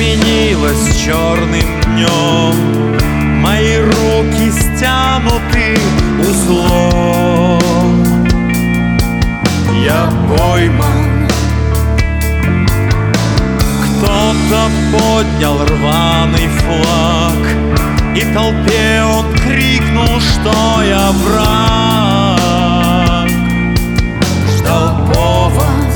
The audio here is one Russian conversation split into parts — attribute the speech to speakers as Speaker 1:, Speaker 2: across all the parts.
Speaker 1: сменилась черным днем, мои руки стянуты узлом. Я пойман. Кто-то поднял рваный флаг, и толпе он крикнул, что я враг. Ждал повод,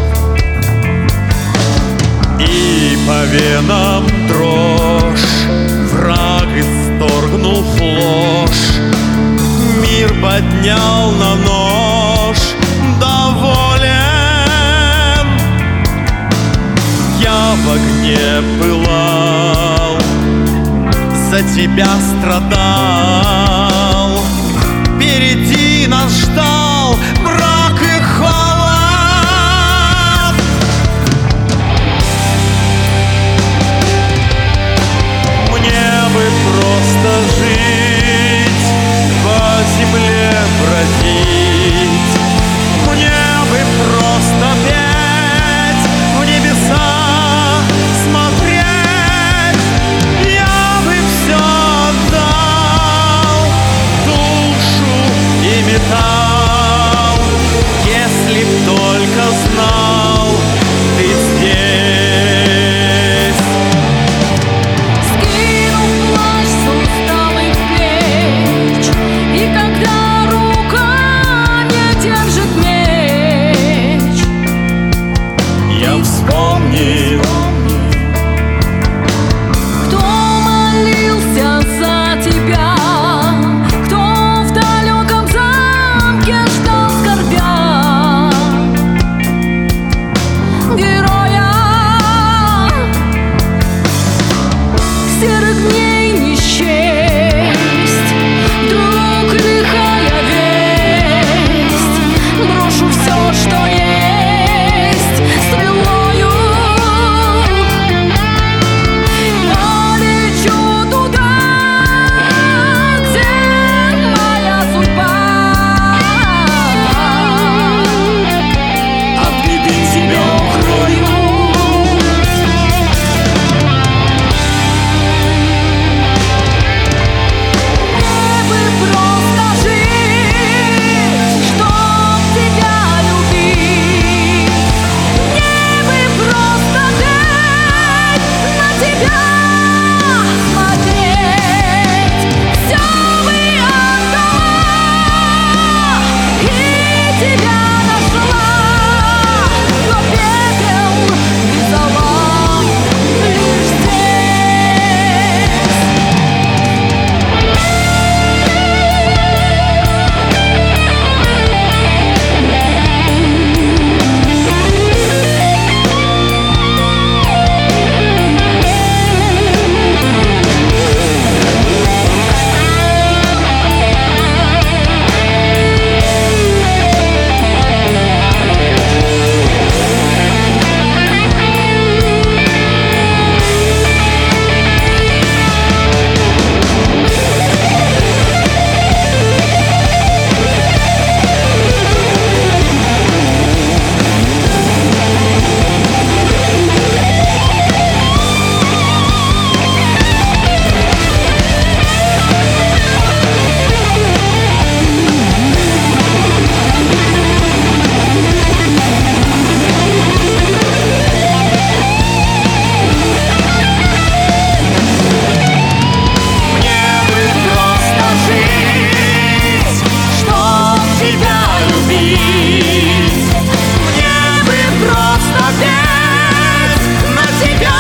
Speaker 1: и по венам дрожь. Враг исторгнул ложь, мир поднял на нож. Доволен, я в огне пылал, за тебя страдал. Впереди нас ждал мрак и холод. Мне бы просто жить, по земле бродить. Мне бы просто петь, в небеса смотреть. Я бы все отдал, душу и металл, если б только знал ты здесь.
Speaker 2: Скинув плащ с усталых плеч, и когда рука не держит меч,
Speaker 1: Я вспомнил,
Speaker 2: кто молился за тебя, кто в далеком замке ждал скорбя. Героя серых дней не счесть, вдруг лихая весть. Брошу все, что есть, стрелою полечу туда, где моя судьба.
Speaker 1: от беды тебя укрою.
Speaker 2: Мне бы просто жить, чтоб тебя любить. Мне бы просто глядь на тебя смотреть. Все бы отдала и тебя нашла, но пепел и зола лишь здесь.
Speaker 1: Мне бы просто жить, чтоб тебя любить. Мне бы просто петь, на тебя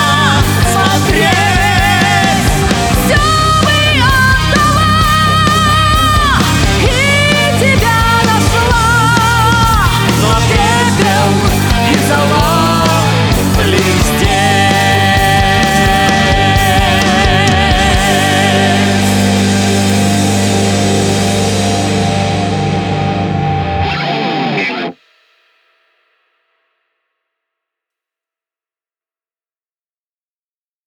Speaker 1: смотреть.
Speaker 2: Все бы отдала и тебя нашла,
Speaker 1: Но
Speaker 2: пепел и зола